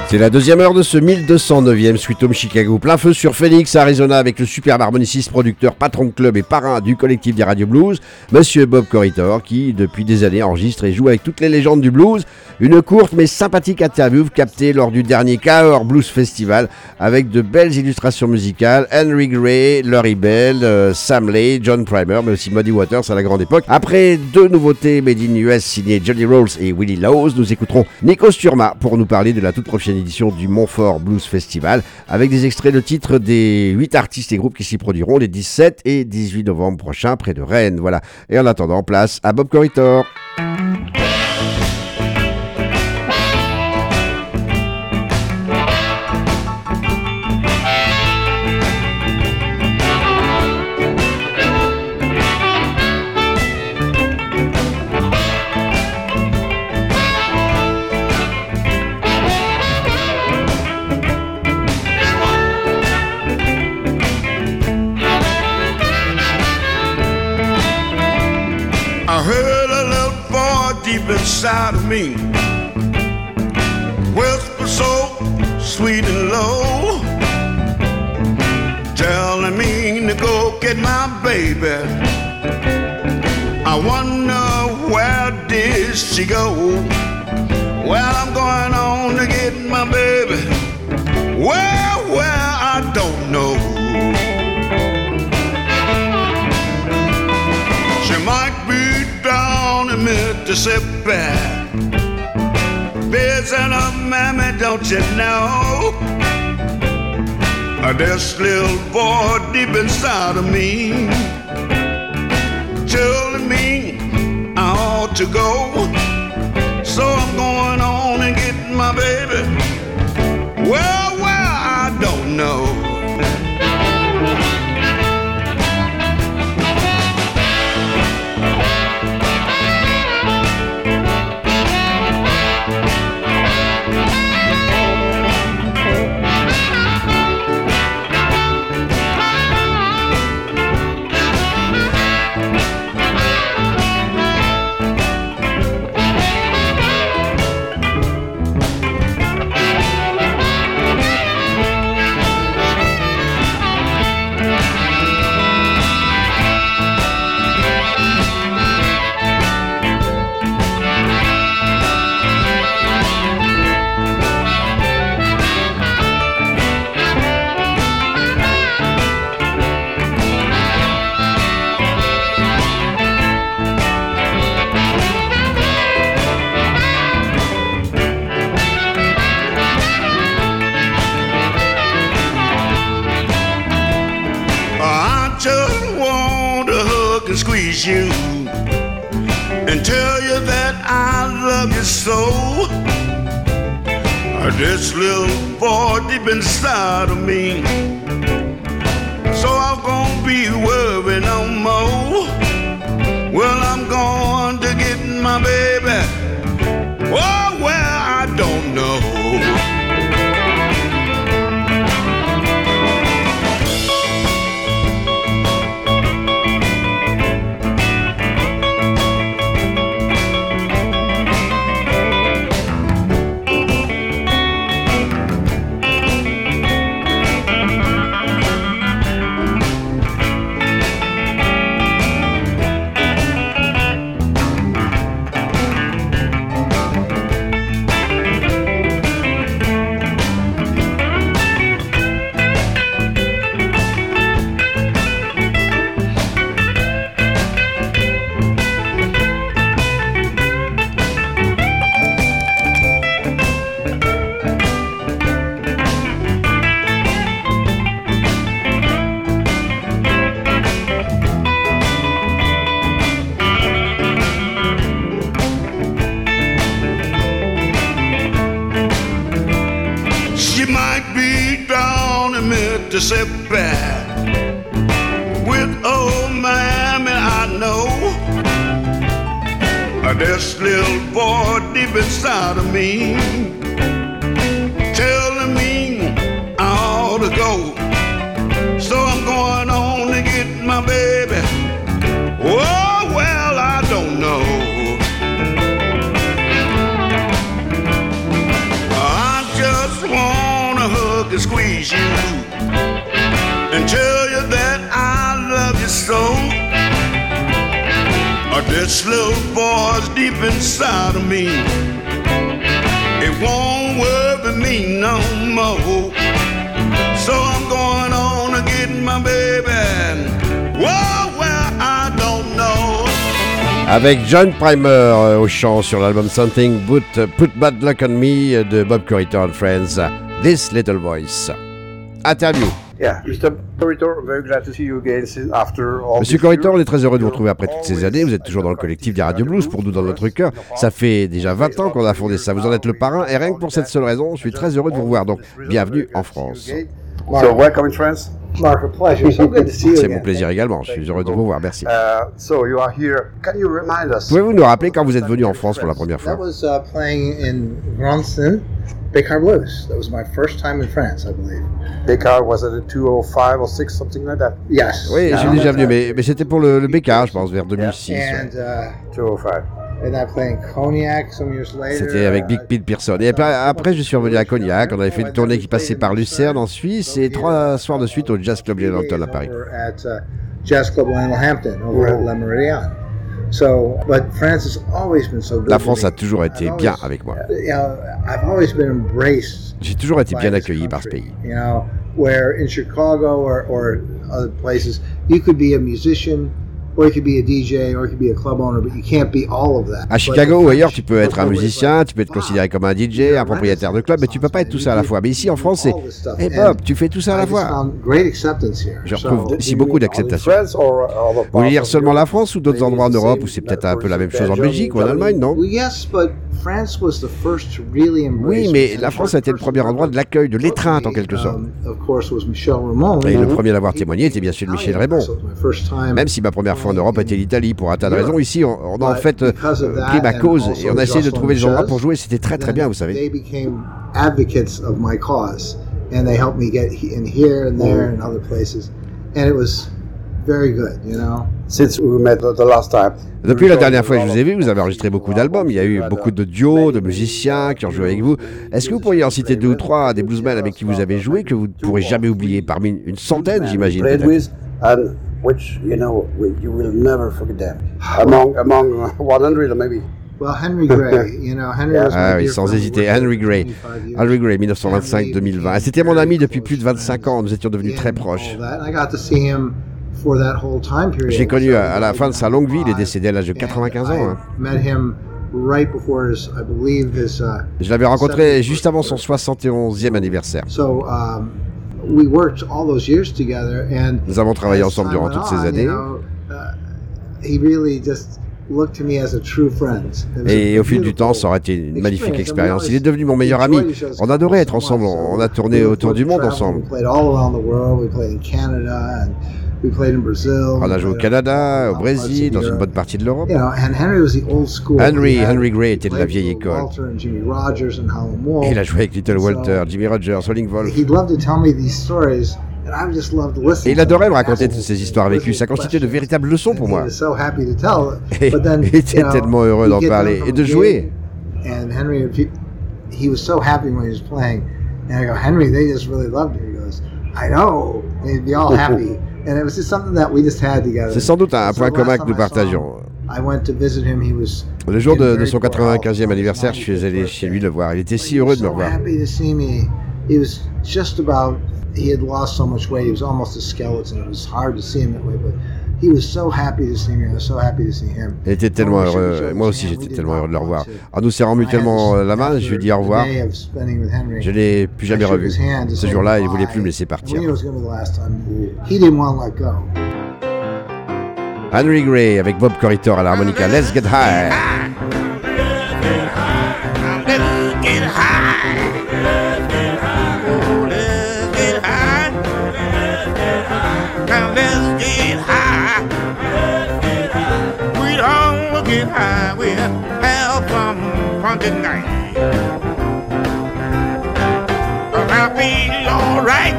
C'est la deuxième heure de ce 1209e Sweet Home Chicago. Plein feu sur Phoenix, Arizona, avec le superbe harmoniciste, producteur, patron de club et parrain du collectif des Radio Blues, Monsieur Bob Corritore, qui, depuis des années, enregistre et joue avec toutes les légendes du blues. Une courte mais sympathique interview captée lors du dernier Cahors Blues Festival, avec de belles illustrations musicales. Henry Gray, Laurie Bell, Sam Lay, John Primer, mais aussi Muddy Waters à la grande époque. Après deux nouveautés made in US signées Johnny Rolls et Willie Laws, nous écouterons Nico Sturma pour nous parler de la toute prochaine édition du Montfort Blues Festival, avec des extraits de titres des 8 artistes et groupes qui s'y produiront les 17 et 18 novembre prochains près de Rennes. Voilà. Et en attendant, place à Bob Corritore. Inside of me, whisper so sweet and low, telling me to go get my baby. I wonder where did she go? Well, I'm going on to get my baby. Where I don't know. She might be down in Mississippi, visiting her mammy, don't you know? This little boy deep inside of me, telling me I ought to go. So I'm going on and getting my baby. Well, I don't know. Squeeze you and tell you that I love you so. This little boy deep inside of me, so I'm gonna be worried no more. Well, I'm going to get my baby. Oh, well, I don't know. Mississippi, with old Miami, I know. This little boy deep inside of me, telling me I ought to go. So I'm going on to get my baby. Oh, well, I don't know. I just squeeze you and tell you that I love you so. This little boy's deep inside of me. It won't worry me no more. So I'm going on to get my baby. Whoa, well, I don't know. Avec John Primer au chant sur l'album Something Put Bad Luck on Me de Bob Corritore and Friends. This Little Voice. Interview. Yeah, Mr. Corritore, I'm very glad to see you again after all. Monsieur Corritore, on est très heureux de vous retrouver après toutes ces années. Vous êtes toujours dans le collectif des Radio Blues, pour nous dans notre cœur. Ça fait déjà 20 ans qu'on a fondé ça. Vous en êtes le parrain et rien que pour cette seule raison, je suis très heureux de vous revoir. Donc, bienvenue en France. So, welcome in France. Mark, a pleasure. So good to see you C'est again. mon plaisir également. Je suis heureux de vous revoir. Merci. So you are here. Can you remind us? Pouvez-vous nous rappeler quand vous êtes venu en France pour la première fois? That was playing in Grandson, Bécard Blues. That was my first time in France, I believe. Bécard, was it a 205 or 6, something like that? Yes. Oui, je suis déjà venu, mais c'était pour le Bécard, je pense, vers 2006. And, 205. and I played in Cognac some years later. C'était avec Big Pete Pearson. Et après, je suis revenu à Cognac. On avait fait une tournée qui passait par Lucerne en Suisse et 3 soirs de suite au Jazz Club Lennon à Paris. At Jazz Club Hampton over at La Meridian. So, but France has always been so good. La France a toujours été bien avec moi. You know, I've always been embraced. J'ai toujours été bien accueilli par ce pays. You know, where in Chicago or other places, you could be a musician, or you could be a DJ, or you could be a club owner, but you can't be all of that. À Chicago ou ailleurs, tu peux être un musicien, tu peux être considéré comme un DJ, un propriétaire de club, mais tu peux pas être tout ça à la fois. Mais ici en France, c'est hey Bob, tu fais tout ça à la fois. Je retrouve ici beaucoup d'acceptation. Vous voulez dire seulement la France ou d'autres endroits en Europe où c'est peut-être un peu la même chose en Belgique ou en Allemagne, non? Oui, mais la France a été le premier endroit de l'accueil, de l'étreinte en quelque sorte. Et le premier à l'avoir témoigné était bien sûr Michel Raymond. Même si ma première fois en Europe était l'Italie, pour un tas de raisons, ici on a en fait pris ma cause et on a essayé de trouver des endroits pour jouer. C'était très très bien, vous savez. Depuis la dernière fois que je vous ai vu, vous avez enregistré beaucoup d'albums, il y a eu beaucoup de duos, de musiciens qui ont joué avec vous. Est-ce que vous pourriez en citer 2 ou 3 des bluesmen avec qui vous avez joué que vous ne pourrez jamais oublier, parmi une centaine, j'imagine peut-être? Which you will never forget them. Among 100 maybe. Well, Henry Gray, you know, Henry was my oui, dear sans friend hésiter, for Henry Gray. 25 years. Henry Gray, 1925-2020. C'était mon ami depuis plus de 25 ans, nous étions devenus très proches. I got to see him for that whole time period. Je l'ai connu à la fin de sa longue vie, il est décédé à l'âge de 95 ans. Hein. Met him right before his, I believe his, Je l'avais rencontré juste avant son 71e anniversaire. So, we worked all those years together, and Nous avons travaillé ensemble durant toutes ces années. He really just looked to me as a true friend. Et au fil du temps, ça aurait été une magnifique expérience. Il est devenu mon meilleur ami. On adorait être ensemble. On a tourné autour du monde ensemble. On a joué au Canada, au Brésil, dans une bonne partie de l'Europe. Henry Gray était de la vieille école. Et il a joué avec Little Walter, Jimmy Rogers, Howlin' Wolf. Et il adorait me raconter toutes ces histoires vécues. Ça constituait de véritables leçons pour moi. Et il était tellement heureux d'en parler et de jouer. He was so happy when he was playing, and I go, Henry, they just really loved you. He goes, I know, they'd be all happy, and it was just something that we just had together. C'est sans doute un point commun que nous partagions. I went to visit him. He was le jour de son 95e anniversaire, je suis allé chez lui le voir. Il était si heureux de me revoir. Happy to see me. He was just about. He had lost so much weight. He was almost a skeleton. It was hard to see him that way, but he was so happy to see me. I was so happy to see him. Il était tellement heureux. Moi aussi, j'étais tellement heureux de le revoir. En nous serrant mutuellement la main, je lui ai dit au revoir. Je l'ai plus jamais revu. Ce jour-là, il ne voulait plus me laisser partir. Henry Gray avec Bob Corritore à l'harmonica. Let's get high. Get high, we'll have some fun tonight. I feel alright.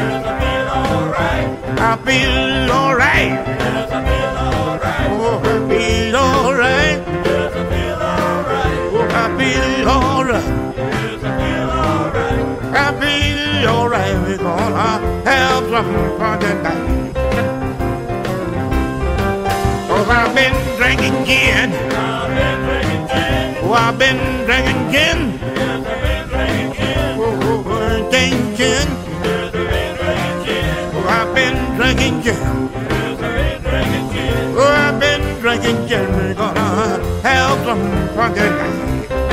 I feel alright. Oh, I feel alright. Oh, I feel alright. I feel alright. some fun tonight. Oh, I've been drinking gin. Oh, I've been drinking gin. Oh, drinking gin. Oh, I've been drinking gin. Oh, I've been drinking gin. We're gonna have some fun tonight.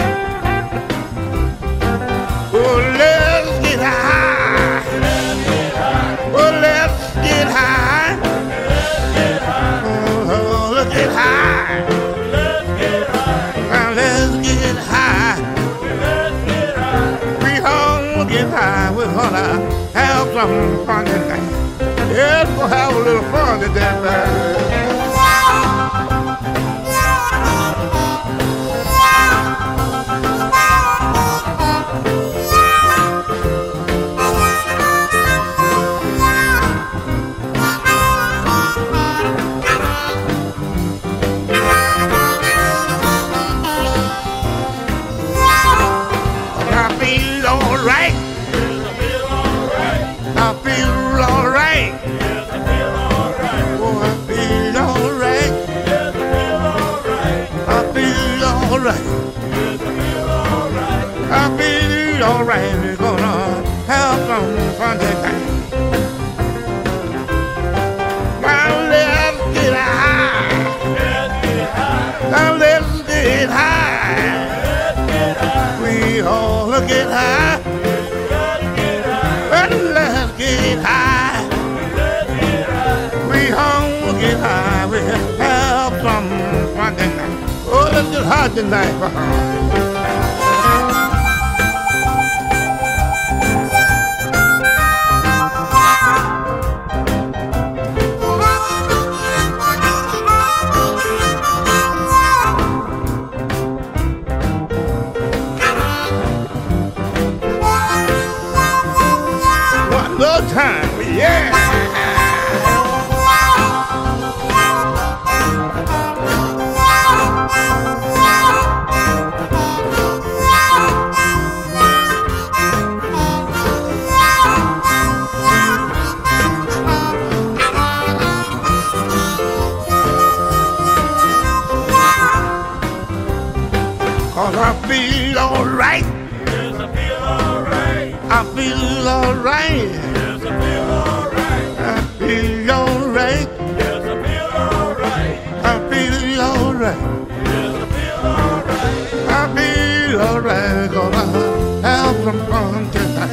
Oh, let's get high. Oh, let's get high. Oh, let's get high. Let's get high. We all get high. We're gonna have some fun tonight. Yeah, we're gonna have a little fun today. I feel alright, we're gonna have some fun tonight. Now let's get high. Now let's get high. We all get high. Well, let's get high. We all get high. We'll have some fun tonight. Oh, let's get high tonight. One more time, yeah. Cause I feel alright. Yes, I feel alright. I feel alright. Yes, I feel alright. I feel alright. Yes, I feel alright. I feel alright. Yes, I feel alright. I feel alright. Gonna have some fun tonight.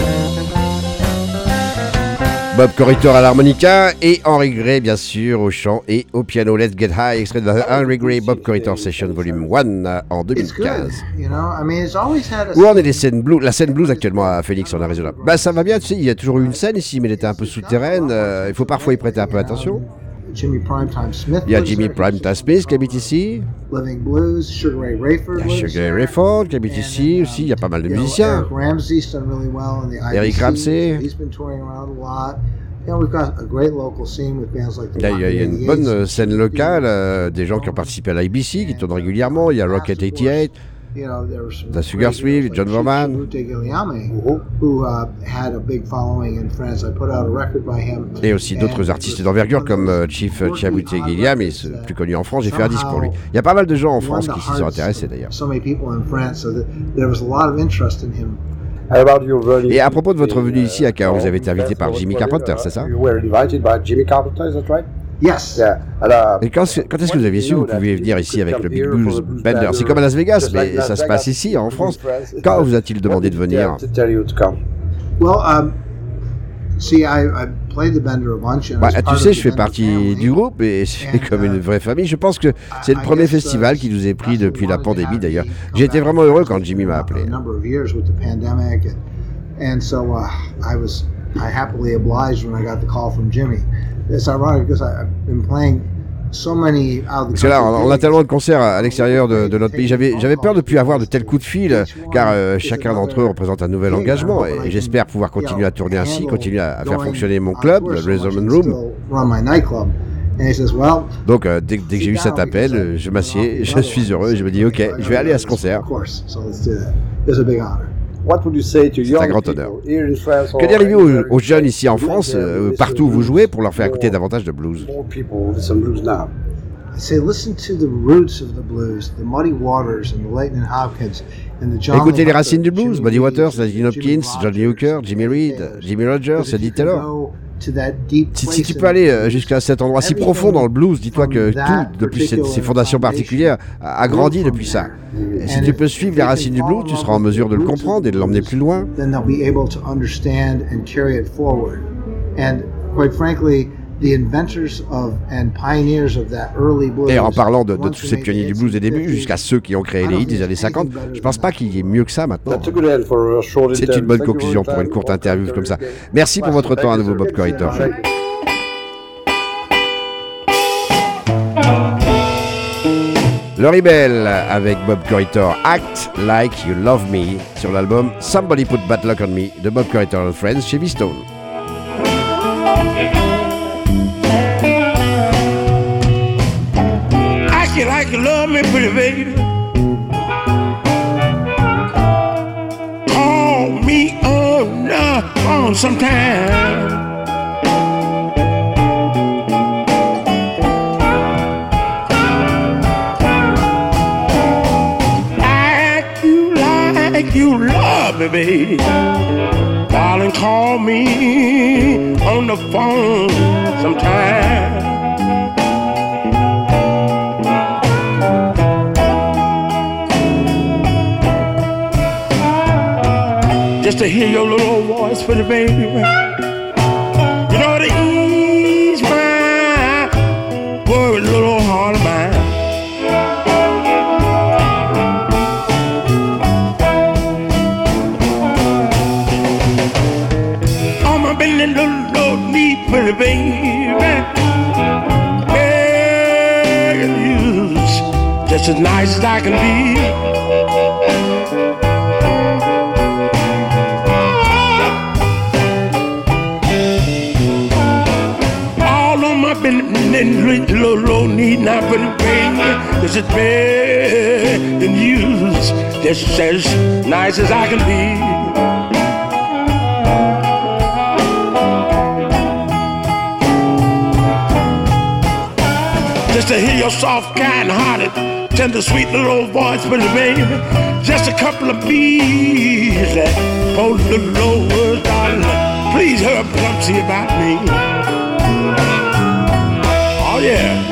Bob Corritore à l'harmonica et Henry Gray bien sûr au chant et au piano. Let's Get High, extrait de Henry Gray Bob Corritore Session Volume 1 en 2015. Où en est les scènes blues, la scène blues actuellement à Phoenix en Arizona? Bah ça va bien, tu sais, il y a toujours eu une scène ici mais elle était un peu souterraine, il faut parfois y prêter un peu attention. Il y a Jimmy Primetime Smith qui habite ici. Living Blues, Sugar Ray Rayford. Il y a Sugar Ray Rayford qui habite ici aussi. Il y a pas mal de musiciens. Eric Ramsey's done really well in the IBC. Eric Ramsey. He's been touring around a lot. You know, we've got a great local scene with bands like the Il y a une bonne scène locale, des gens qui ont participé à l'IBC, qui tournent régulièrement. Il y a Rocket 88. The Sugar Swift, John Roman. Et aussi d'autres artistes d'envergure comme Chief Chiabute Gilliam, et plus connu en France, j'ai fait un disque pour lui. Il y a pas mal de gens en France qui s'y sont intéressés d'ailleurs. Et à propos de votre venue ici à Cahors, vous avez été invité par Jimmy Carpenter, c'est ça? Yes. Et quand est-ce que vous aviez su que vous pouviez venir ici avec le Big Blues Bender? C'est comme à Las Vegas, mais ça se passe ici, en France. Quand vous a-t-il demandé de venir? Bah, tu sais, je fais partie du groupe et c'est comme une vraie famille. Je pense que c'est le premier festival qui nous est pris depuis la pandémie d'ailleurs. J'ai été vraiment heureux quand Jimmy m'a appelé. I happily obliged when I got the call from Jimmy. It's ironic because I've been playing so many out of the Parce que là, on a tellement de concerts à l'extérieur de notre pays. J'avais peur de ne plus avoir de tels coups de fil, car chacun d'entre eux représente un nouvel engagement. Et j'espère pouvoir continuer à tourner ainsi, continuer à faire fonctionner mon club, le Resolman Room. Donc, dès que j'ai eu cet appel, je m'assieds, je suis heureux, et je me dis, ok, je vais aller à ce concert. What would you say to C'est un young grand people honneur. here in France? Que or diriez-vous anywhere aux in jeunes France ici en to France, make them partout où listen vous to jouez, blues? pour leur faire écouter More- davantage de blues? More people listen blues now. I say listen to the roots of the blues, the Muddy Waters and the Leighton and Hopkins and the John Écoutez les Lee racines du Hooker, blues, Jimmy Muddy Reed, Waters, Jim Hopkins, Johnny Hooker, Jimmy Reed, Taylor. Jimmy Rogers, But if Eddie you can Taylor. go to that deep Si place tu in peux aller the blues, jusqu'à cet endroit si profond dans le blues, dis-toi que tout, depuis ces fondations particulières, a grandi depuis ça. Et si tu peux suivre les racines du blues, tu seras en mesure de le comprendre et de l'emmener plus loin. then they'll be able to understand and carry it forward. And quite frankly, the inventors of and pioneers of that early blues. Et en parlant de ones tous who ces made pionniers the du hits blues in des the débuts 50s, jusqu'à ceux qui ont créé les hits des années 50, je pense pas qu'il y ait mieux que ça maintenant. That's a good end for a short C'est interview. une bonne Thank you conclusion for pour une your courte time. interview comme ça. Merci pour votre temps à nouveau, Bob Corritor. Thank you. Laurie Bell avec Bob Corritor, Act Like You Love Me, sur l'album Somebody Put Bad Luck on Me de Bob Corritor and Friends chez V-Stone. Act you like you love me, pretty baby. Call me on sometime. Act you like you love me, baby. Darling, call me on the phone sometime. Just to hear your little voice for the baby. You know to ease my worried little heart of mine. On my bending little knee for the baby. Begging you, just as nice as I can be. All on my bending low knee now for the baby. This is begging you, just as nice as I can be. Just to hear your soft, kind-hearted, tender, sweet little old voice, pretty baby. Just a couple of bees that hold the little words, darling. Please hurry up and come see about me. Oh yeah.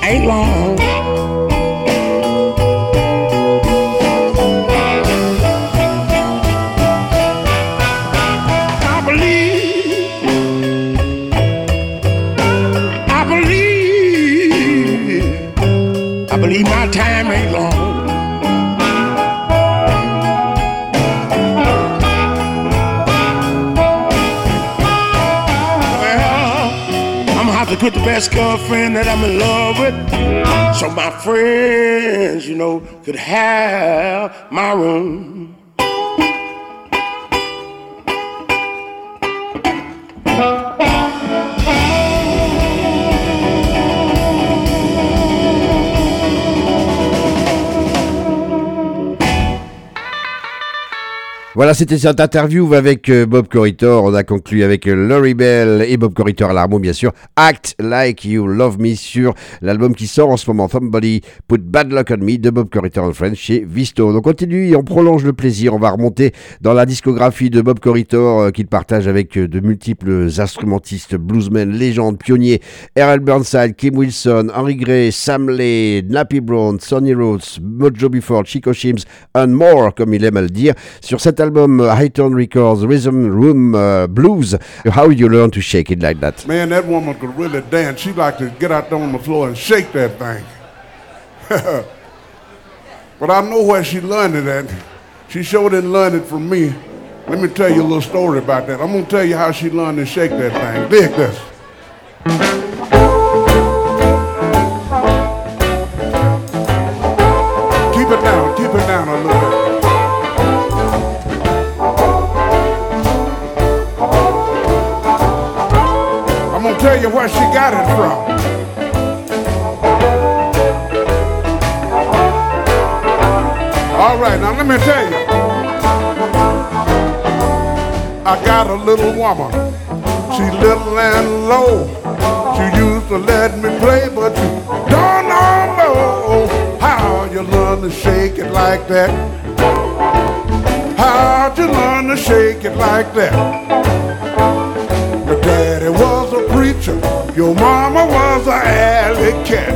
ain't long. I believe my time ain't long. To get the best girlfriend that I'm in love with, so my friends, you know, could have my room. Voilà, c'était cette interview avec Bob Corritore. On a conclu avec Laurie Bell et Bob Corritore à l'harmonie, bien sûr. Act Like You Love Me sur l'album qui sort en ce moment, Somebody Put Bad Luck on Me de Bob Corritore and Friends chez Visto. On continue et on prolonge le plaisir. On va remonter dans la discographie de Bob Corritore qu'il partage avec de multiples instrumentistes, bluesmen, légendes, pionniers. Errol Burnside, Kim Wilson, Henry Gray, Sam Lay, Nappy Brown, Sonny Rhodes, Mojo Before, Chico Shims and more, comme il aime à le dire. Sur cet album Hightone Records, Rhythm Room Blues. How you learn to shake it like that? Man, that woman could really dance. She like to get out there on the floor and shake that thing. But I know where she learned it at. She sure didn't learn it from me. Let me tell you a little story about that. I'm gonna tell you how she learned to shake that thing. Dig this. Keep it down a little bit. Tell you where she got it from. All right, now let me tell you. I got a little woman. She little and low. She used to let me play, but you don't know how you learn to shake it like that. How'd you learn to shake it like that? Your daddy was a preacher, your mama was an alley cat.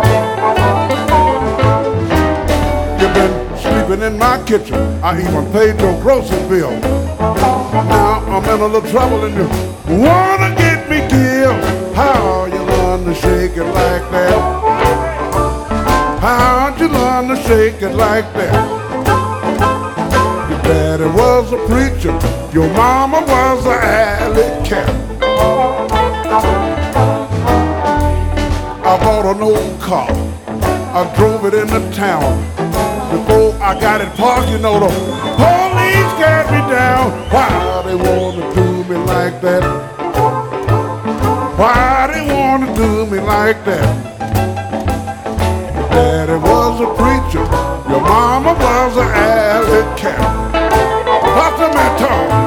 You've been sleeping in my kitchen, I even paid your grocery bill. Now I'm in a little trouble and you wanna get me killed. How you learn to shake it like that? How'd you learn to shake it like that? Your daddy was a preacher, your mama was an alley cat. I bought an old car, I drove it into town. Before I got it parked, you know, the police got me down. Why they wanna do me like that? Why they wanna do me like that? Your daddy was a preacher, your mama was an alley cat. What's the matter?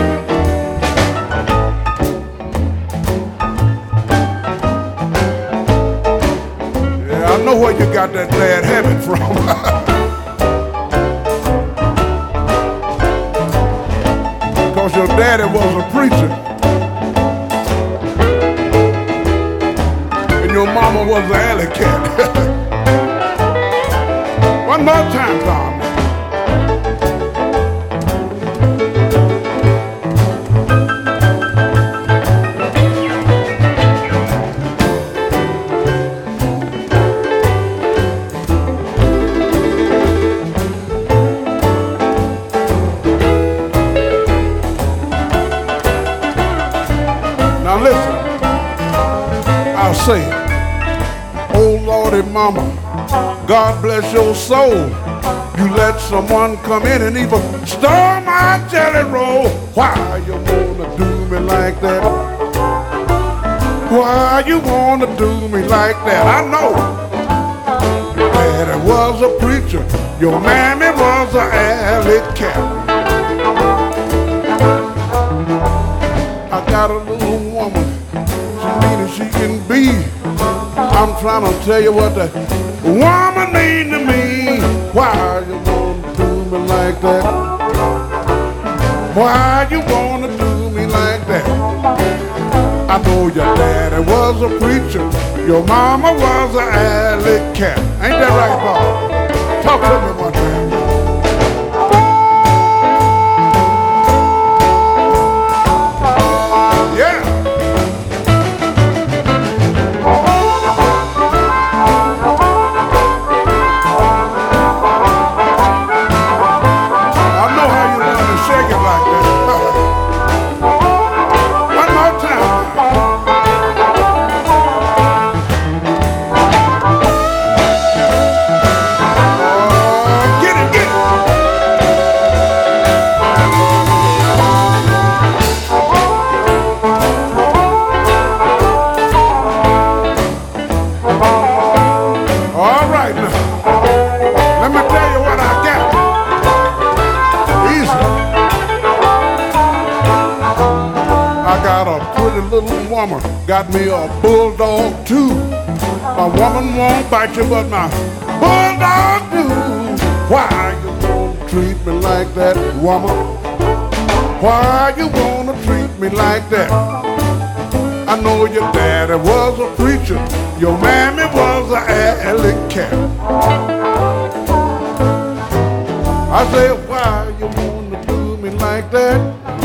I know where you got that bad habit from. Cause your daddy was a preacher. And your mama was an alley cat. One more time, Tom. Say, oh Lordy mama, God bless your soul. You let someone come in and even stir my jelly roll. Why you wanna do me like that? Why you wanna do me like that? I know Daddy was a preacher, your mammy was an alley cat. I got a little woman, she can be. I'm trying to tell you what that woman mean to me. Why you wanna do me like that? Why you wanna do me like that? I know your daddy was a preacher, your mama was an alley cat. Ain't that right, Bob? Talk to me one time. Got me a bulldog too. My woman won't bite you, but my bulldog do. Why you wanna treat me like that, woman? Why you wanna treat me like that? I know your daddy was a preacher, your mammy was an alley cat. I say, why you wanna do me like that?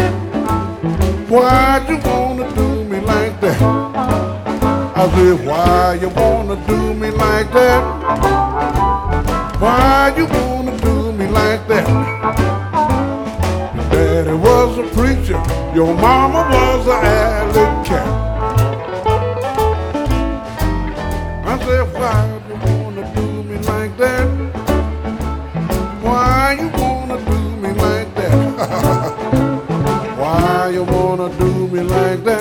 Why you wanna do me like that? I said, why you wanna do me like that? Why you wanna do me like that? Your daddy was a preacher, your mama was an alley cat. I said, why you wanna do me like that? Why you wanna do me like that? Why you wanna do me like that?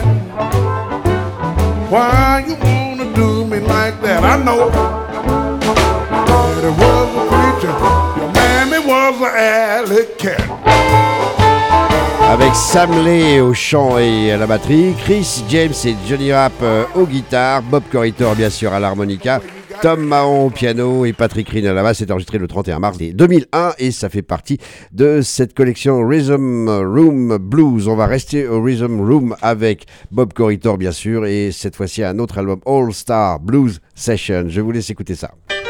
Why you wanna do me like that? I know that it was a preacher, your mammy was an alley cat. Avec Sam Lay au chant et à la batterie, Chris James et Johnny Rapp aux guitares, Bob Corritore bien sûr à l'harmonica, Tom Mahon au piano et Patrick Reen à la basse. C'est enregistré le 31 mars 2001 et ça fait partie de cette collection Rhythm Room Blues. On va rester au Rhythm Room avec Bob Corritore bien sûr et cette fois-ci un autre album All Star Blues Session. Je vous laisse écouter ça.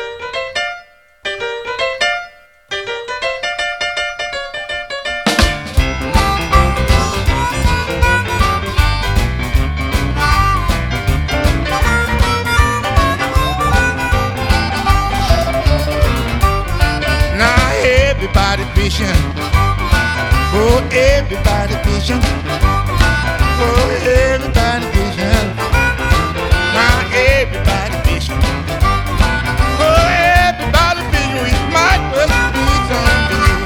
Oh, everybody fishing. Oh, everybody fishing. Now everybody fishing. Oh, everybody fishing. We might well do something.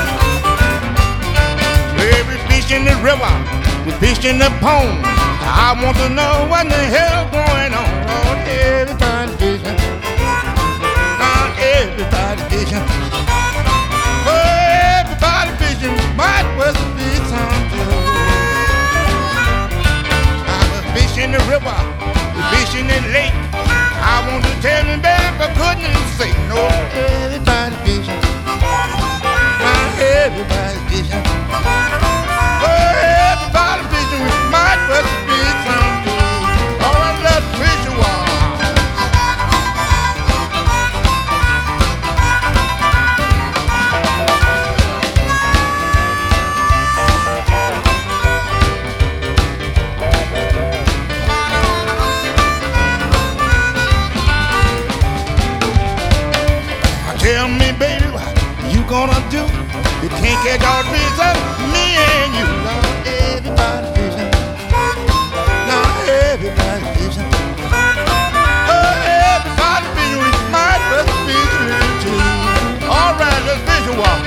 Every fish in the river, we fish in the pond. I want to know what the hell going on. Oh, everybody fishing. Now everybody fishing. Might well be something. I was fishing the river, fishing in the lake. I want to tell me, baby, for goodness sake, no, everybody fishing. Now everybody fishing. Oh, everybody fishing. Might well be something. All right, let's fish a while. Tell me, baby, what you gonna do? You can't catch all the fish up, me and you. Now everybody fishing. Now everybody fishing. Oh, everybody fishing. We might well be fishing too. All right, let's fish a while.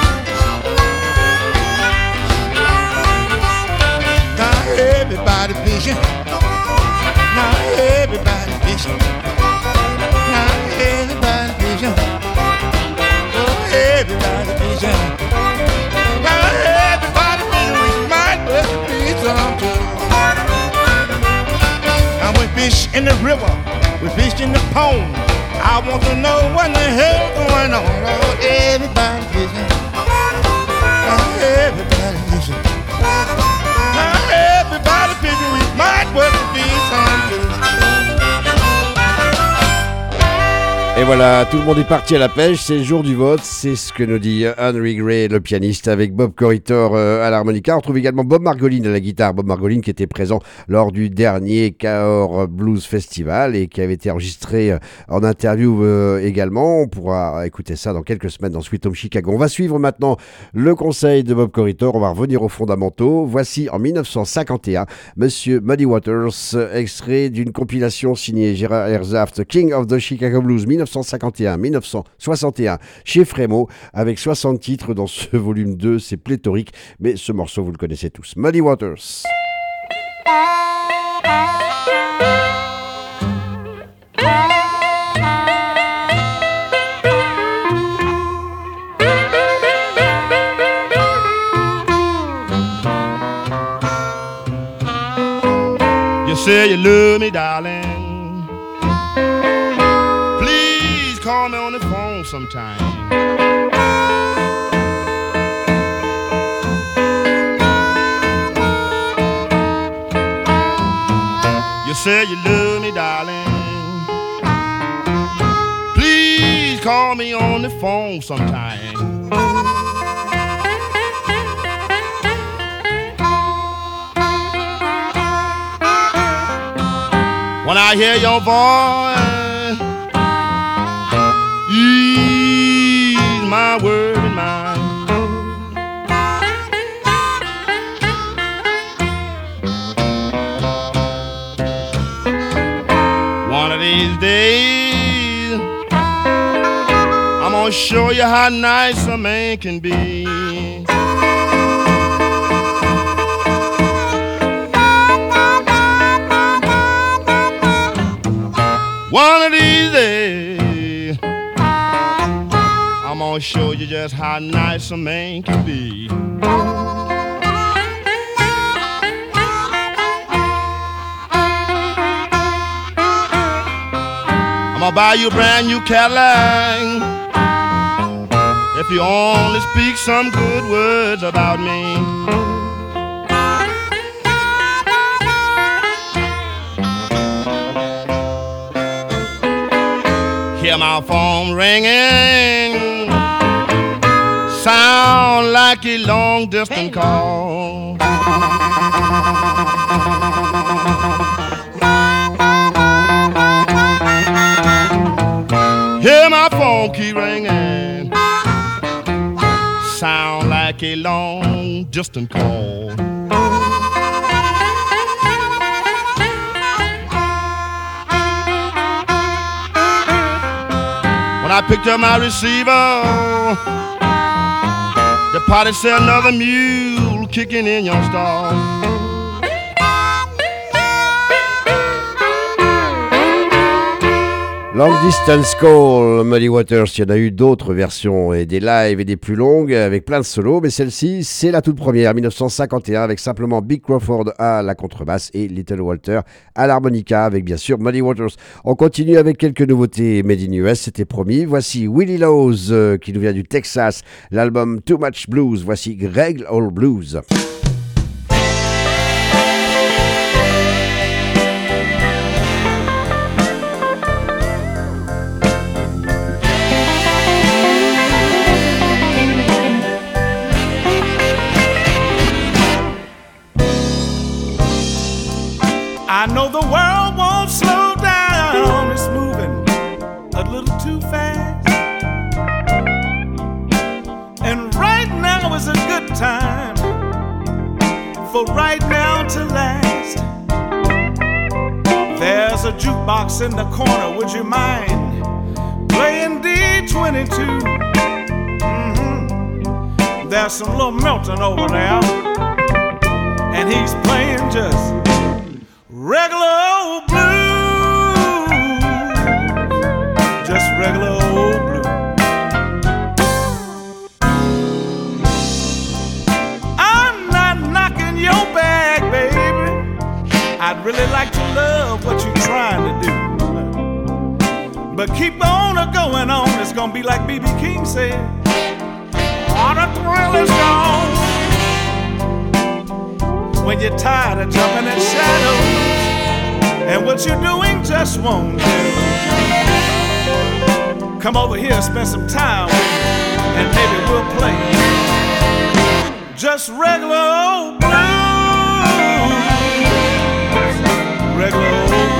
Everybody in the river, we fish in the pond. I want to know what the hell going on. Oh, everybody fishing. Everybody fishing. Everybody fishing. We might work to be some fish. Et voilà, tout le monde est parti à la pêche, c'est le jour du vote, c'est ce que nous dit Henry Gray, le pianiste, avec Bob Corritore à l'harmonica. On retrouve également Bob Margolin à la guitare, Bob Margolin qui était présent lors du dernier Cahors Blues Festival et qui avait été enregistré en interview également. On pourra écouter ça dans quelques semaines dans Sweet Home Chicago. On va suivre maintenant le conseil de Bob Corritore, on va revenir aux fondamentaux. Voici en 1951, Monsieur Muddy Waters, extrait d'une compilation signée Gérard Herzhaft, King of the Chicago Blues 1951-1961 chez Frémo, avec 60 titres dans ce volume 2, c'est pléthorique, mais ce morceau vous le connaissez tous, Muddy Waters. You say you love me, darling. Call me on the phone sometime. You say you love me, darling. Please call me on the phone sometime. When I hear your voice, ease my word and mind. One of these days, I'm gonna show you how nice a man can be. One of these days, I'm gonna show you just how nice a man can be. I'm gonna buy you a brand new Cadillac if you only speak some good words about me. Hear my phone ringing, sound like a long distance call. Hear my phone keep ringing, sound like a long distance call. When I picked up my receiver, the party said another mule kicking in your stall. Long Distance Call, Muddy Waters, il y en a eu d'autres versions et des lives et des plus longues avec plein de solos, mais celle-ci c'est la toute première, 1951, avec simplement Big Crawford à la contrebasse et Little Walter à l'harmonica avec bien sûr Muddy Waters. On continue avec quelques nouveautés made in US, c'était promis. Voici Willie Laws qui nous vient du Texas, l'album Too Much Blues, voici Greg All Blues. I know the world won't slow down, it's moving a little too fast. And right now is a good time for right now to last. There's a jukebox in the corner, would you mind playing D22? There's some little Milton over there, and he's playing just regular old blues, just regular old blues. I'm not knocking your bag, baby. I'd really like to love what you try. trying to do. But keep on going on, it's gonna be like B.B. King said, all the thrill is gone. When you're tired of jumping in shadows, and what you're doing just won't do. Come over here, spend some time with me, and maybe we'll play just regular old blues. Regular old blues.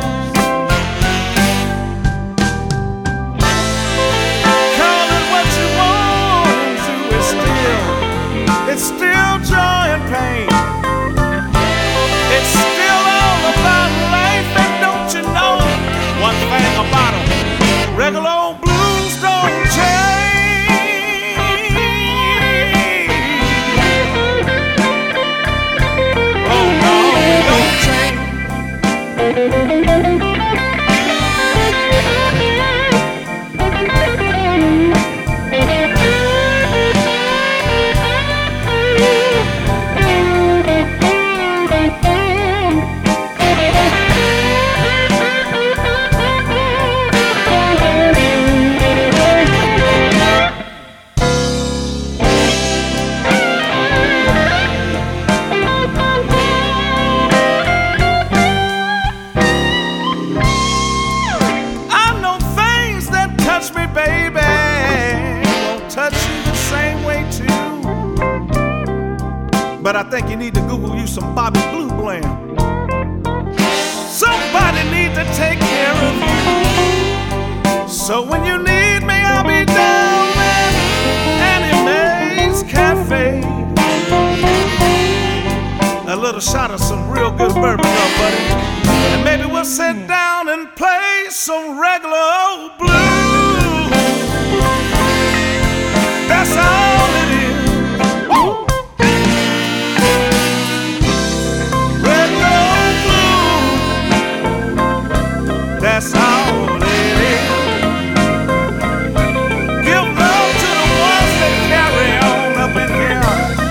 Call it what you want to, it's still joy and pain. It's still all about life, and don't you know one thing about them? Regular old blues don't change. Oh no, they don't change. But I think you need to Google you some Bobby Blue Bland. Somebody need to take care of you. So when you need me, I'll be down at Annie Mae's Cafe. A little shot of some real good bourbon up, buddy. And maybe we'll sit down and play some regular old blues. That's all it is. That's all it is. Give love to the ones that carry on up in here.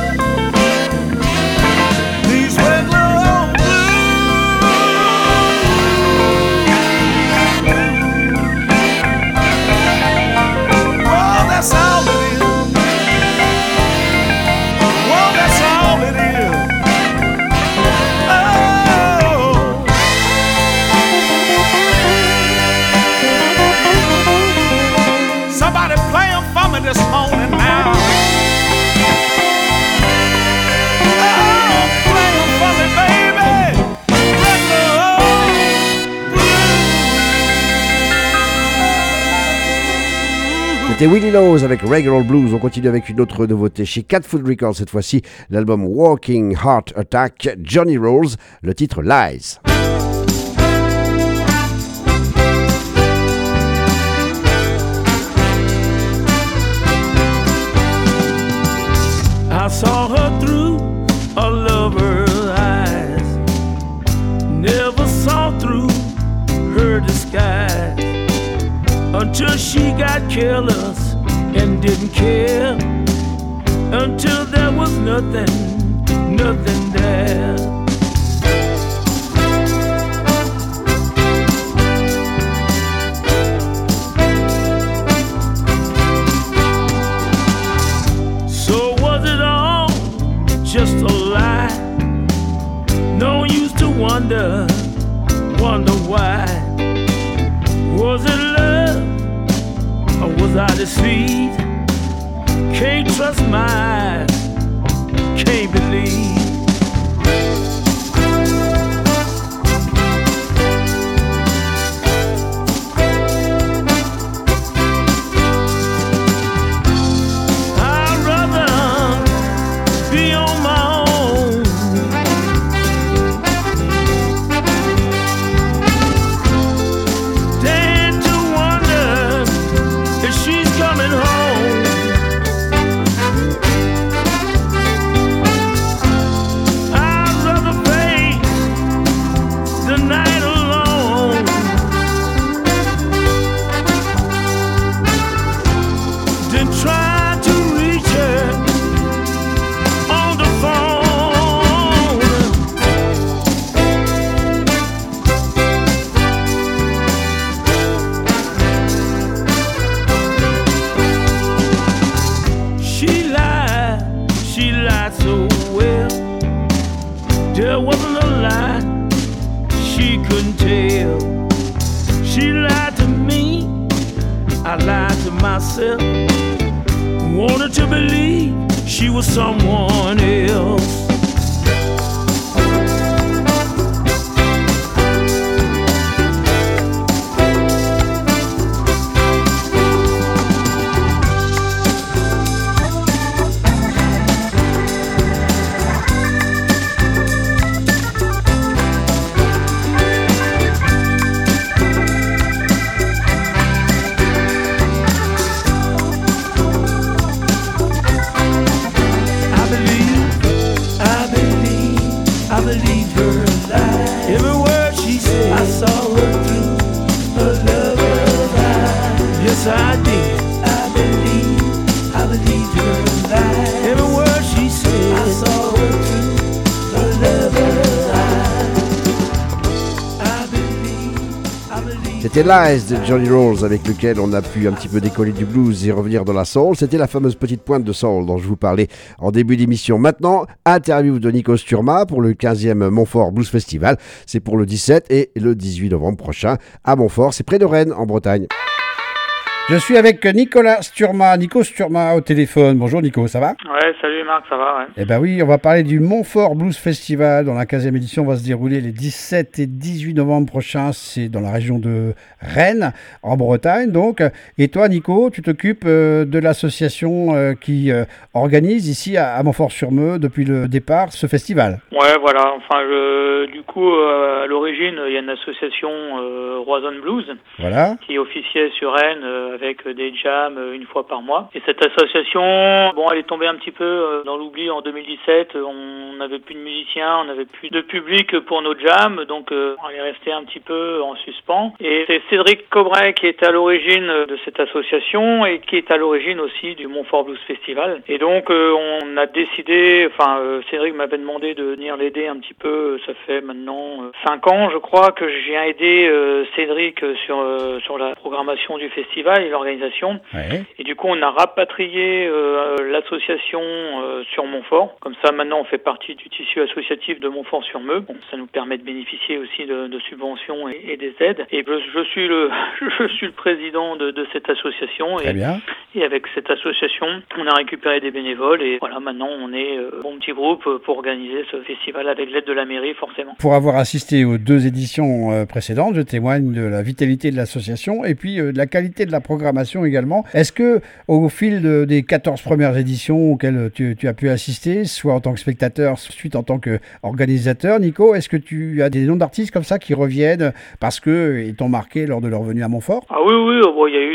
These regular old blues. Well, that's all it is. Well, that's all it is. Somebody play them for me this morning now. Oh, play them for me, baby. Regular old blues. C'était Willie Lowes avec Regular Blues. On continue avec une autre nouveauté chez Cat Food Records, cette fois-ci l'album Walking Heart Attack, Johnny Rolls, le titre Lies. I saw her through a lover's eyes, never saw through her disguise, until she got careless and didn't care, until there was nothing there. Just a lie, no use to wonder why. Was it love or was I deceived? Can't trust my eyes, can't believe. I'd rather be on my own than to wonder if she's coming home. I'd rather face the night alone than try to reach her on the phone. couldn't tell. She lied to me, I lied to myself. Wanted to believe she was someone else. I did. I believed her lies. Every word she said, I saw her through the lover's eyes. I believe. C'était Lies de Johnny Rolls avec lequel on a pu un petit peu décoller du blues et revenir dans la soul. C'était la fameuse petite pointe de soul dont je vous parlais en début d'émission. Maintenant, interview de Nico Sturma pour le 15e Montfort Blues Festival. C'est pour le 17 et le 18 novembre prochain à Montfort. C'est près de Rennes en Bretagne. Je suis avec Nicolas Sturma, Nico Sturma au téléphone. Bonjour Nico, ça va ? Ouais, salut Marc, ça va, ouais. Eh ben oui, on va parler du Montfort Blues Festival. Dans la 15e édition, va se dérouler les 17 et 18 novembre prochains. C'est dans la région de Rennes, en Bretagne donc. Et toi Nico, tu t'occupes de l'association qui organise ici à Montfort-sur-Meux depuis le départ ce festival. Ouais, voilà. Enfin, du coup, à l'origine, il y a une association Roison Blues, voilà, qui officiait sur Rennes avec des jams une fois par mois. Et cette association, bon, elle est tombée un petit peu dans l'oubli en 2017. On n'avait plus de musiciens, on n'avait plus de public pour nos jams, donc elle est restée un petit peu en suspens. Et c'est Cédric Cobray qui est à l'origine de cette association et qui est à l'origine aussi du Montfort Blues Festival. Et donc on a décidé, Cédric m'avait demandé de venir l'aider un petit peu. Ça fait maintenant 5 ans, je crois, que j'ai aidé Cédric sur la programmation du festival et l'organisation. Ouais. Et du coup, on a rapatrié l'association sur Montfort. Comme ça, maintenant, on fait partie du tissu associatif de Montfort-sur-Meux. Bon, ça nous permet de bénéficier aussi de subventions et des aides. Et je suis le président de cette association. Très bien. Et avec cette association, on a récupéré des bénévoles. Et voilà, maintenant, on est un petit groupe pour organiser ce festival avec l'aide de la mairie, forcément. Pour avoir assisté aux 2 éditions précédentes, je témoigne de la vitalité de l'association et puis de la qualité de la programmation également. Est-ce que au fil des 14 premières éditions auxquelles tu as pu assister, soit en tant que spectateur, ensuite en tant qu'organisateur, Nico, est-ce que tu as des noms d'artistes comme ça qui reviennent parce qu'ils t'ont marqué lors de leur venue à Montfort ? Ah oui, bon, il y a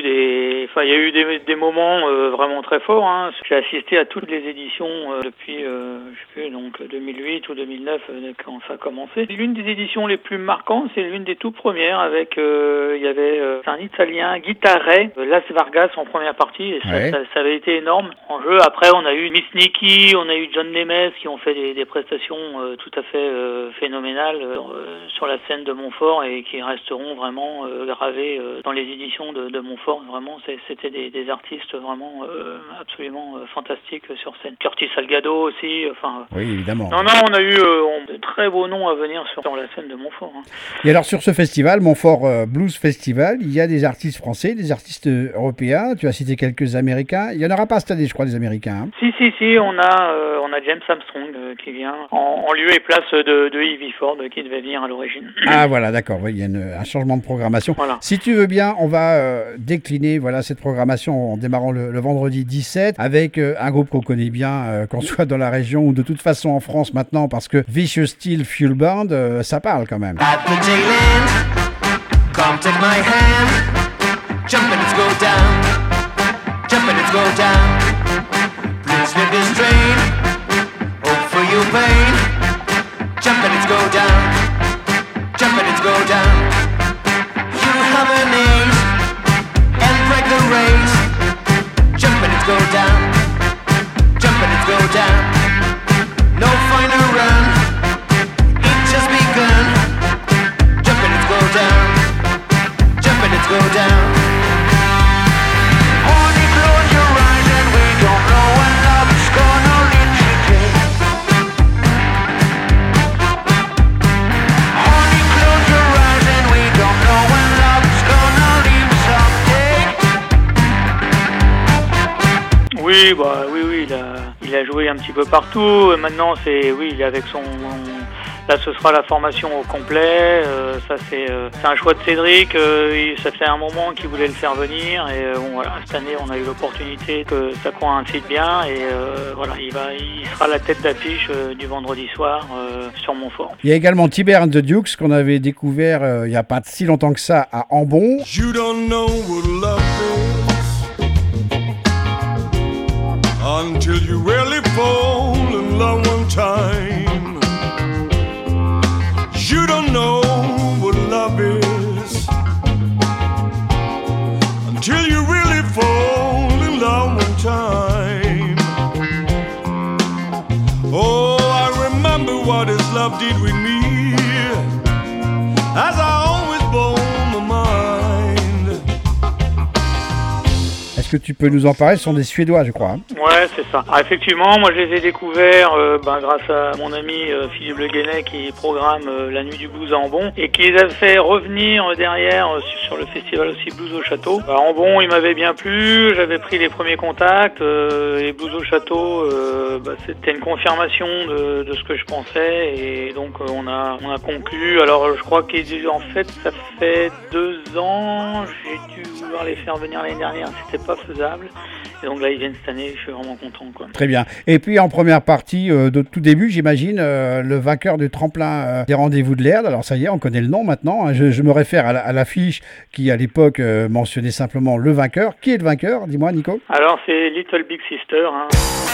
eu des moments vraiment très forts. Hein. J'ai assisté à toutes les éditions depuis, je sais plus, donc 2008 ou 2009 quand ça a commencé. L'une des éditions les plus marquantes, c'est l'une des toutes premières avec, il y avait un Italien, Guitarret, Las Vargas en première partie, et ça avait été énorme en jeu. Après, on a eu Miss Nikki, on a eu John Nemes qui ont fait des prestations tout à fait phénoménales sur la scène de Montfort et qui resteront vraiment gravés dans les éditions de Montfort. Vraiment, c'était des artistes vraiment absolument fantastiques sur scène. Curtis Salgado aussi, oui, évidemment. Non, on a eu de très beaux noms à venir sur la scène de Montfort. Hein. Et alors, sur ce festival, Montfort Blues Festival, il y a des artistes français, des artistes européens. Tu as cité quelques Américains. Il n'y en aura pas cette année, je crois, des Américains. Hein. Si, on a James Armstrong qui vient en lieu et place de Ivy Ford qui devait venir à l'origine. Ah voilà, d'accord. Oui, il y a un changement de programmation. Voilà. Si tu veux bien, on va décliner cette programmation en démarrant le vendredi 17 avec un groupe qu'on connaît bien, qu'on soit dans la région ou de toute façon en France maintenant, parce que Vicious Steel Fuel Band, ça parle quand même. At the tail end, come take my hand. Jump and let's go down. Jump and let's go down. Please live this train. Hope for you pain. Jump and let's go down. Jump and let's go down. You have an ace and break the race. Jump and let's go down. Jump and let's go down. No final run. It just begun. Jump and let's go down. Jump and let's go down. Close your eyes. Oui, il a joué un petit peu partout. Maintenant, il est avec son... Là, ce sera la formation au complet. Ça, c'est un choix de Cédric. Ça fait un moment qu'il voulait le faire venir. Et voilà, cette année, on a eu l'opportunité que ça coïncide bien. Et voilà, il sera la tête d'affiche du vendredi soir sur Montfort. Il y a également Tibère and the Dukes qu'on avait découvert il n'y a pas si longtemps que ça à Ambon. You don't know what love is until you really fall in love one time. You don't know what love is until you really fall in love one time. Oh, I remember what his love did with me as I always bore my mind. Est-ce que tu peux nous en parler? Ce sont des Suédois, je crois. Hein. Ouais, c'est ça. Alors, effectivement, moi, je les ai découverts grâce à mon ami Philippe Le Guenec qui programme la Nuit du Blues à Ambon et qui les a fait revenir derrière sur le festival aussi Blues au Château. À Ambon, il m'avait bien plu, j'avais pris les premiers contacts et Blues au Château, c'était une confirmation de ce que je pensais et donc on a conclu. Alors, je crois qu'en fait, ça fait 2 ans, j'ai dû vouloir les faire venir l'année dernière, c'était pas faisable. Et donc là, ils viennent cette année, je suis vraiment content, quoi. Très bien. Et puis en première partie, de tout début, j'imagine, le vainqueur du tremplin des rendez-vous de l'Erd. Alors ça y est, on connaît le nom maintenant. Hein. Je me réfère à l'affiche qui, à l'époque, mentionnait simplement le vainqueur. Qui est le vainqueur? Dis-moi, Nico. Alors, c'est Little Big Sister. Hein.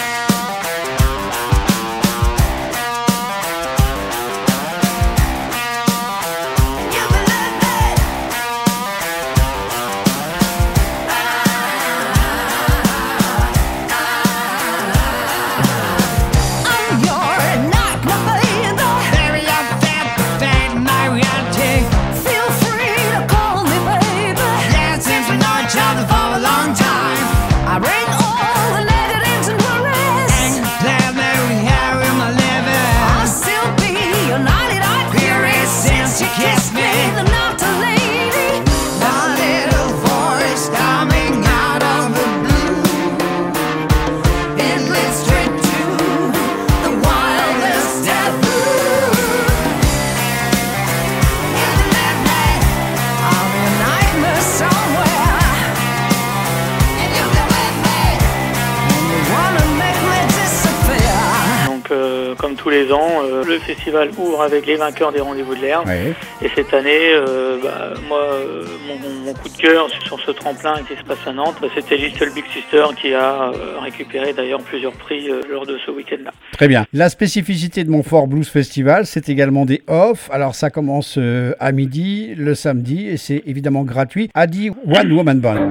Comme tous les ans, le festival ouvre avec les vainqueurs des rendez-vous de l'Erd. Oui. Et cette année, moi, mon coup de cœur sur ce tremplin qui se passe à Nantes, c'était Little Big Sister qui a récupéré d'ailleurs plusieurs prix lors de ce week-end-là. Très bien. La spécificité de Montfort Blues Festival, c'est également des off. Alors ça commence à midi, le samedi, et c'est évidemment gratuit. Adi One Woman Band.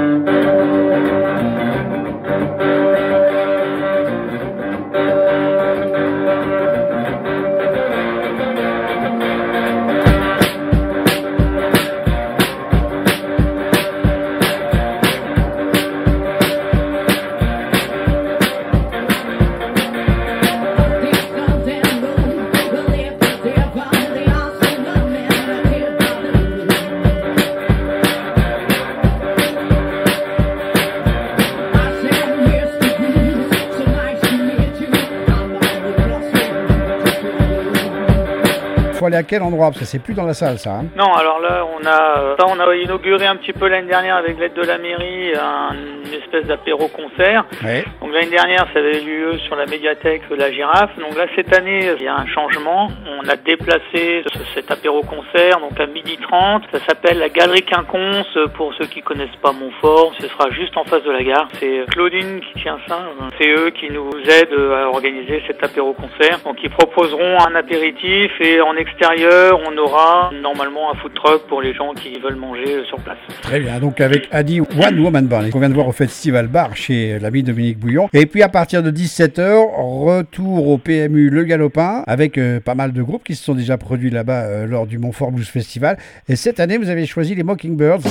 Faut aller à quel endroit? Parce que c'est plus dans la salle, ça. Hein. Non, alors là, on a inauguré un petit peu l'année dernière avec l'aide de la mairie une espèce d'apéro-concert. Oui. Donc l'année dernière, ça avait eu lieu sur la médiathèque La Girafe. Donc là, cette année, il y a un changement. On a déplacé cet apéro-concert donc à 12h30. Ça s'appelle la Galerie Quinconce. Pour ceux qui connaissent pas Montfort, ce sera juste en face de la gare. C'est Claudine qui tient ça. C'est eux qui nous aident à organiser cet apéro-concert. Donc ils proposeront un apéritif et en extérieur, on aura normalement un food truck pour les gens qui veulent manger sur place. Très bien, donc avec Adi One Woman Band, qu'on vient de voir au Festival Bar chez l'ami Dominique Bouillon. Et puis à partir de 17h, retour au PMU Le Galopin, avec pas mal de groupes qui se sont déjà produits là-bas lors du Montfort Blues Festival. Et cette année, vous avez choisi les Mockingbirds.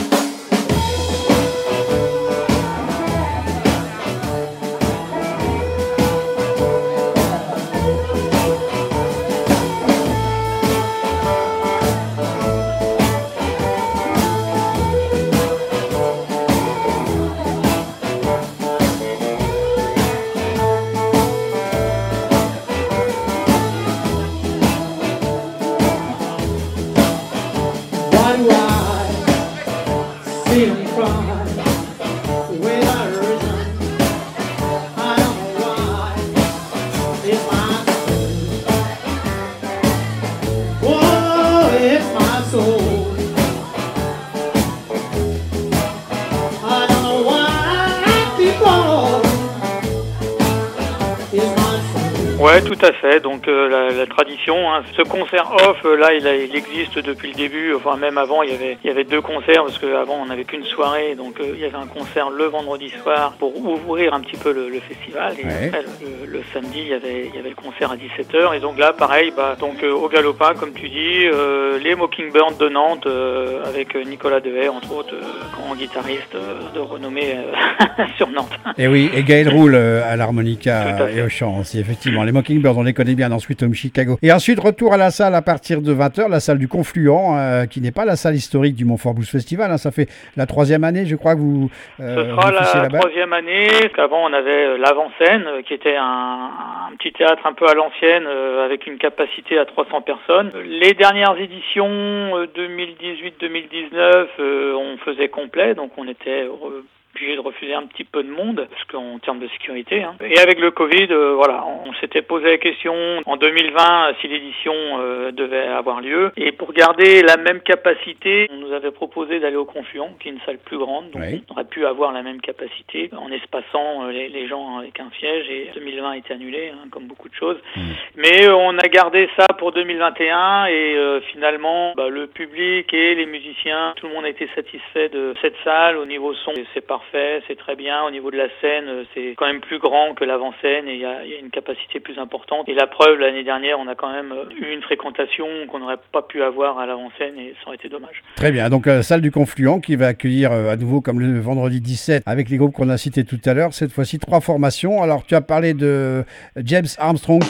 Ouais, tout à fait. Donc la tradition, hein. Ce concert off, là, il existe depuis le début. Enfin, même avant, il y avait 2 concerts parce qu'avant, on n'avait qu'une soirée. Donc il y avait un concert le vendredi soir pour ouvrir un petit peu le festival. Et après, le samedi, il y avait le concert à 17h. Et donc là, pareil, donc au Galopin, comme tu dis, les Mockingbirds de Nantes avec Nicolas Dehaye, entre autres, grand guitariste de renommée sur Nantes. Et oui, et Gaël Roule à l'harmonica et au chant aussi, effectivement. Les Mockingbirds, on les connaît bien dans Sweet Home Chicago. Et ensuite, retour à la salle à partir de 20h, la salle du Confluent, qui n'est pas la salle historique du Montfort Blues Festival. Hein. Ça fait la 3e année, je crois, que vous ce sera la 3e année. Qu'avant, on avait l'avant-scène, qui était un petit théâtre un peu à l'ancienne, avec une capacité à 300 personnes. Les dernières éditions, 2018-2019, on faisait complet, donc on était obligé de refuser un petit peu de monde, parce qu'en termes de sécurité. Hein. Et avec le Covid, voilà, on s'était posé la question en 2020 si l'édition devait avoir lieu. Et pour garder la même capacité, on nous avait proposé d'aller au Confluent, qui est une salle plus grande, donc on aurait pu avoir la même capacité en espaçant les gens avec un siège. Et 2020 a été annulé, hein, comme beaucoup de choses. Mais on a gardé ça pour 2021 et finalement, le public et les musiciens, tout le monde a été satisfait de cette salle. Au niveau son, c'est parfait, c'est très bien. Au niveau de la scène, c'est quand même plus grand que l'avant-scène et il y a une capacité plus importante. Et la preuve, l'année dernière, on a quand même eu une fréquentation qu'on n'aurait pas pu avoir à l'avant-scène et ça aurait été dommage. Très bien, donc salle du Confluent qui va accueillir à nouveau comme le vendredi 17 avec les groupes qu'on a cités tout à l'heure, cette fois-ci 3 formations. Alors tu as parlé de James Armstrong.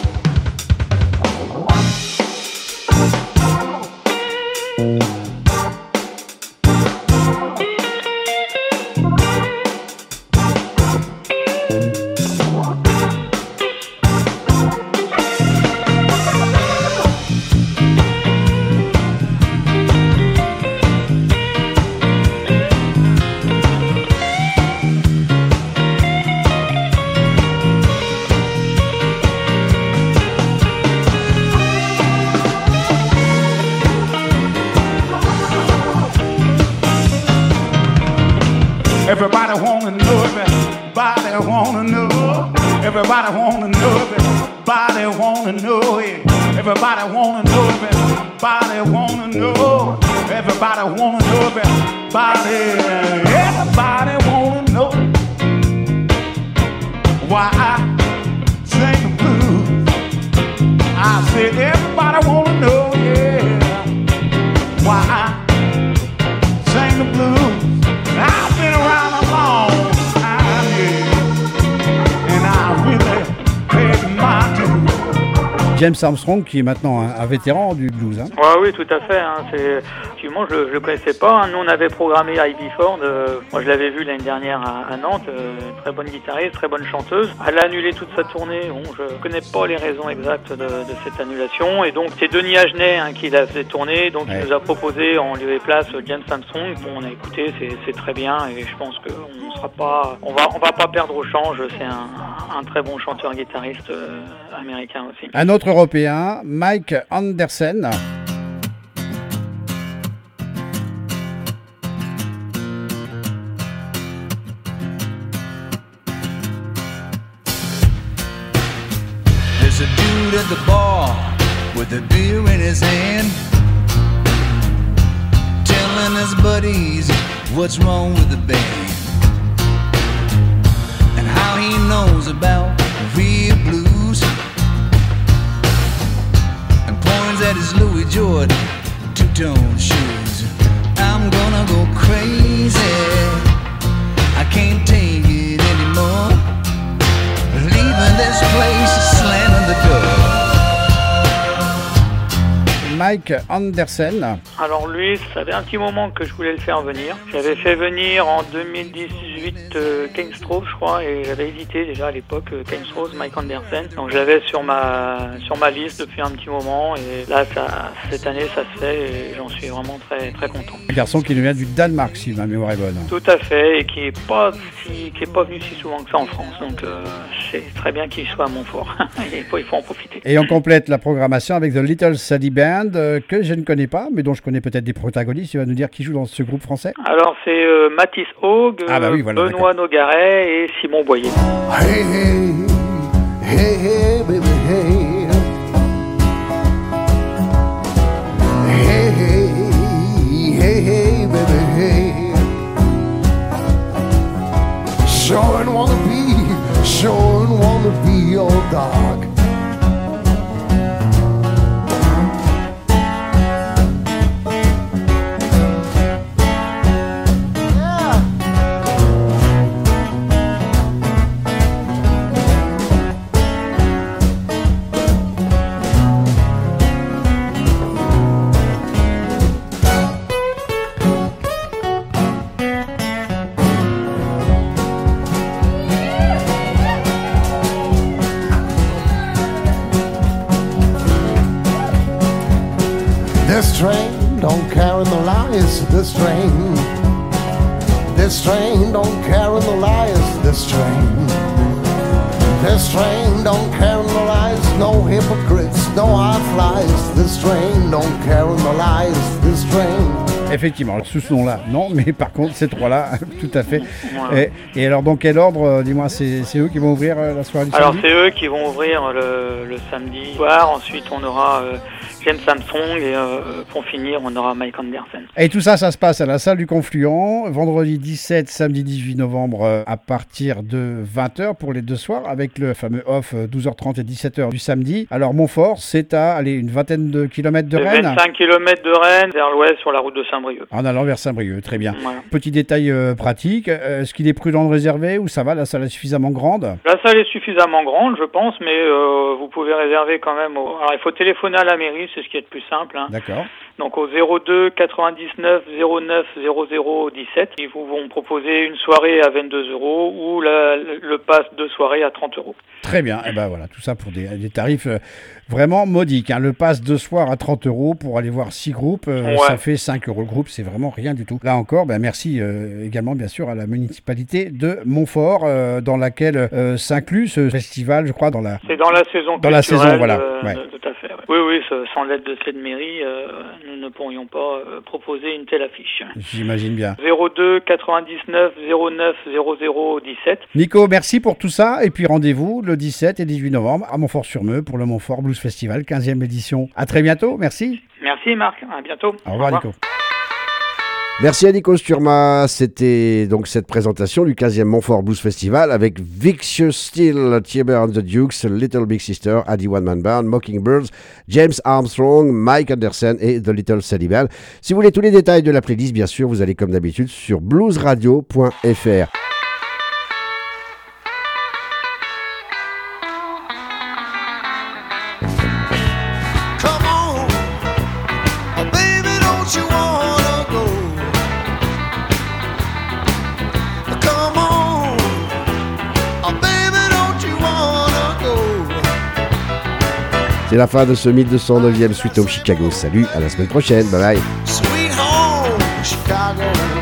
Everybody wanna know, everybody wanna know. Everybody wanna know, everybody wanna know it. Everybody wanna know, everybody wanna know. Everybody wanna know, everybody wanna know why I sing the blues. I said everybody wanna know, yeah, why I sing the blues. I've been around a long time, yeah, and I really paid my dues. James Armstrong, qui est maintenant un vétéran du blues. Hein. Ouais, oui, tout à fait. Hein. Effectivement, je le connaissais pas. Hein. Nous, on avait programmé Ivy Ford. Moi, je l'avais vu l'année dernière à Nantes. Très bonne guitariste, très bonne chanteuse. Elle a annulé toute sa tournée. Bon, je connais pas les raisons exactes de cette annulation. Et donc, c'est Denis Agenet qui l'a fait tourner. Donc, il nous a proposé en lieu et place James Armstrong. Bon, on a écouté, c'est très bien. Et je pense qu'on sera pas, on va pas perdre au change. C'est un très bon chanteur-guitariste américain aussi. Un autre Européen, Mike Anderson. There's a dude at the bar with a beer in his hand, telling his buddies what's wrong with the band and how he knows about real blues, and points at his Louis Jordan two-tone shoes. I'm gonna go crazy, I can't take it anymore, leaving this place, slamming the door. Mike Anderson. Alors lui, ça fait un petit moment que je voulais le faire venir. J'avais fait venir en 2018 Kane Strose, je crois, et j'avais édité déjà à l'époque Kane Strose, Mike Anderson. Donc je l'avais sur ma liste depuis un petit moment, et là cette année ça se fait et j'en suis vraiment très très content. Un garçon qui nous vient du Danemark, si ma mémoire est bonne. Tout à fait, et qui est pas venu si souvent que ça en France. Donc c'est très bien qu'il soit à Montfort. il faut en profiter. Et on complète la programmation avec The Little Sadie Band, que je ne connais pas, mais dont je connais peut-être des protagonistes. Tu vas nous dire qui joue dans ce groupe français. Alors c'est Mathis Haug, oui, voilà, Benoît Nogaret et Simon Boyer. Hey, hey, hey, hey, baby. hey. Hey, hey, hey, hey, baby, hey. Sure and wanna be your dog. This train don't carry the lies, this train don't carry the lies, this train don't carry the lies, no hypocrites, no high flies, this train don't carry the lies, this train. Effectivement, sous ce nom-là, non, mais par contre, ces trois-là, tout à fait. Et alors, dans quel ordre, dis-moi, c'est eux qui vont ouvrir la soirée du samedi ? Alors, c'est eux qui vont ouvrir le samedi soir. Ensuite, on aura James Armstrong et pour finir, on aura Mike Anderson. Et tout ça, ça se passe à la salle du Confluent, vendredi 17, samedi 18 novembre, à partir de 20h pour les deux soirs, avec le fameux off 12h30 et 17h du samedi. Alors, Montfort, c'est à une vingtaine de kilomètres de Rennes. 25 km de Rennes, vers l'ouest, sur la route de Saint-Brieuc. En allant vers Saint-Brieuc, très bien. Voilà. Petit détail pratique, est-ce qu'il est prudent de réserver ou ça va, la salle est suffisamment grande ? La salle est suffisamment grande, je pense, mais vous pouvez réserver quand même. Alors, il faut téléphoner à la mairie, c'est ce qui est le plus simple. Hein. D'accord. Donc au 02 99 09 00 17, ils vous vont proposer une soirée à 22 € ou le pass de soirée à 30 €. Très bien, et ben voilà, tout ça pour des tarifs vraiment modiques. Hein. Le pass de soir à 30 € pour aller voir 6 groupes, ça fait 5 € le groupe, c'est vraiment rien du tout. Là encore, merci également bien sûr à la municipalité de Montfort, dans laquelle s'inclut ce festival, je crois, C'est dans la saison culturelle. Dans la saison, voilà. Ouais. Tout à fait. Ouais. Oui, sans l'aide de cette mairie, nous ne pourrions pas proposer une telle affiche. J'imagine bien. 02 99 09 00 17. Nico, merci pour tout ça, et puis rendez-vous le 17 et 18 novembre à Montfort-sur-Meux pour le Montfort Blues Festival, 15e édition. À très bientôt, merci. Merci Marc, à bientôt. Au revoir Nico. Merci à Nico Sturma. C'était donc cette présentation du 15e Montfort Blues Festival avec Vicious Steel, Thieber and the Dukes, Little Big Sister, Addy One Man Band, Mockingbirds, James Armstrong, Mike Anderson et The Little Sally Band. Si vous voulez tous les détails de la playlist, bien sûr, vous allez comme d'habitude sur bluesradio.fr. C'est la fin de ce 1209e Sweet Home Chicago. Salut, à la semaine prochaine. Bye bye. Sweet home, Chicago.